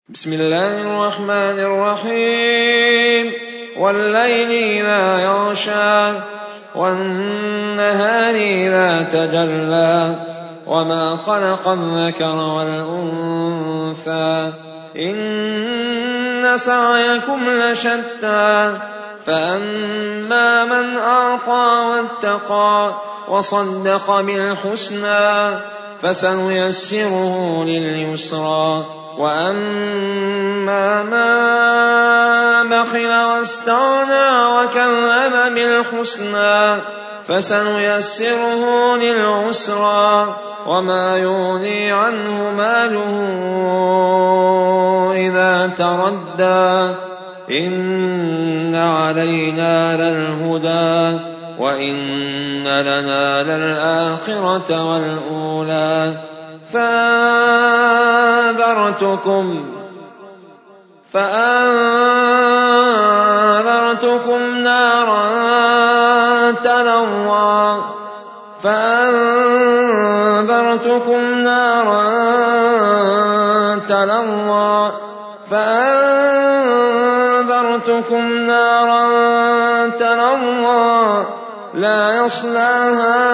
بسم الله الرحمن الرحيم والليل إذا يغشى والنهار إذا تجلى وما خلق الذكر والأنثى إن سعيكم لشتى فأما من أعطى واتقى وصدق بالحسنى فسنيسره لليسرى وأما من بخل واستغنى وكذب بالحسنى فسنيسره للعسرى وما يغني عنه ماله إذا تردى إن علينا للهدى وإن لنا للآخرة والأولى فأنذرتكم نارا تلظى لا يصلاها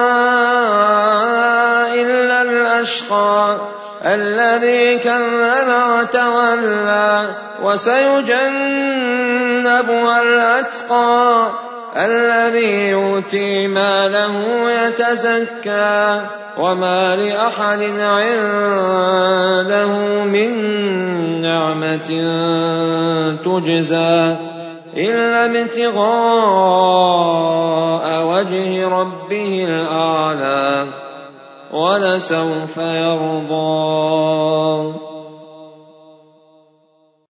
إلا الأشقى الذي كذب وتولى وسيجنبها الأتقى الذي يؤتي ماله يتزكى وما لأحد عنده من نعمة تجزى إلا ابتغاء وجه ربه الأعلى ولسوف يرضى.